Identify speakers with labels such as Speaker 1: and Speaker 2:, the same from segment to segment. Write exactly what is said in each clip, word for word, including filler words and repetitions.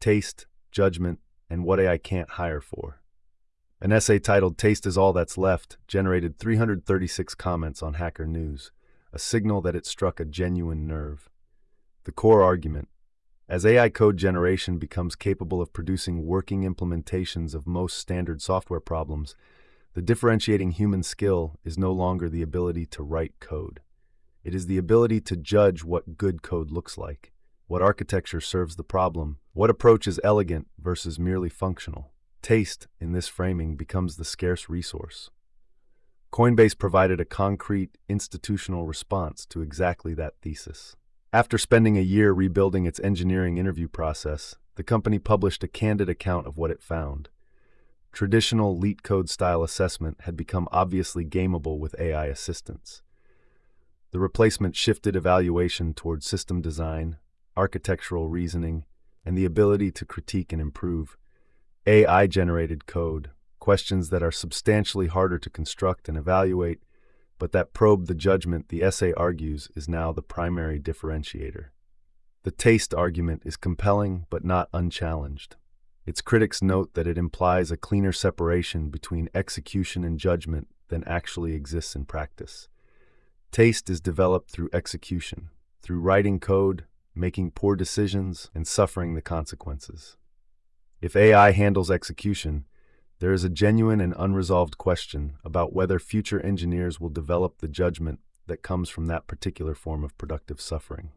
Speaker 1: Taste, Judgment, and What A I Can't Hire For. An essay titled Taste is All That's Left generated three hundred thirty-six comments on Hacker News, a signal that it struck a genuine nerve. The core argument: as A I code generation becomes capable of producing working implementations of most standard software problems, the differentiating human skill is no longer the ability to write code. It is the ability to judge what good code looks like, what architecture serves the problem, what approach is elegant versus merely functional. Taste, in this framing, becomes the scarce resource. Coinbase provided a concrete, institutional response to exactly that thesis. After spending a year rebuilding its engineering interview process, the company published a candid account of what it found. Traditional LeetCode-style assessment had become obviously gameable with A I assistance. The replacement shifted evaluation toward system design, architectural reasoning, and the ability to critique and improve A I-generated code, questions that are substantially harder to construct and evaluate, but that probe the judgment the essay argues is now the primary differentiator. The taste argument is compelling but not unchallenged. Its critics note that it implies a cleaner separation between execution and judgment than actually exists in practice. Taste is developed through execution, through writing code, making poor decisions, and suffering the consequences. If A I handles execution, there is a genuine and unresolved question about whether future engineers will develop the judgment that comes from that particular form of productive suffering.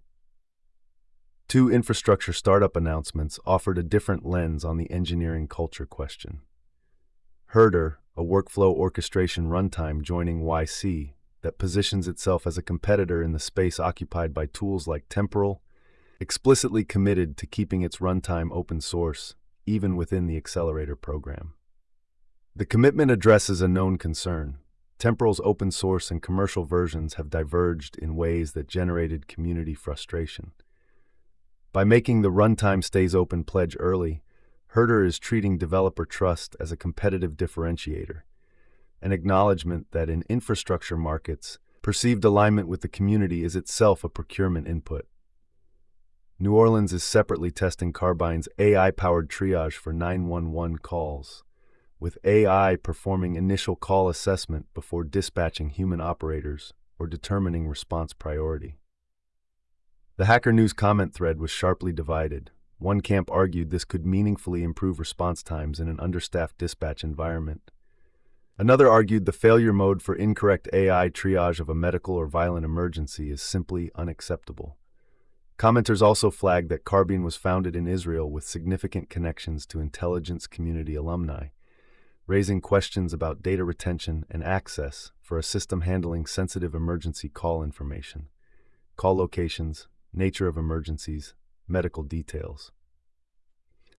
Speaker 1: Two infrastructure startup announcements offered a different lens on the engineering culture question. Herder, a workflow orchestration runtime joining Y C that positions itself as a competitor in the space occupied by tools like Temporal, explicitly committed to keeping its runtime open source, even within the accelerator program. The commitment addresses a known concern. Temporal's open source and commercial versions have diverged in ways that generated community frustration. By making the Runtime Stays Open pledge early, Herder is treating developer trust as a competitive differentiator, an acknowledgement that in infrastructure markets, perceived alignment with the community is itself a procurement input. New Orleans is separately testing Carbine's A I-powered triage for nine one one calls, with A I performing initial call assessment before dispatching human operators or determining response priority. The Hacker News comment thread was sharply divided. One camp argued this could meaningfully improve response times in an understaffed dispatch environment. Another argued the failure mode for incorrect A I triage of a medical or violent emergency is simply unacceptable. Commenters also flagged that Carbine was founded in Israel with significant connections to intelligence community alumni, raising questions about data retention and access for a system handling sensitive emergency call information, call locations, nature of emergencies, medical details.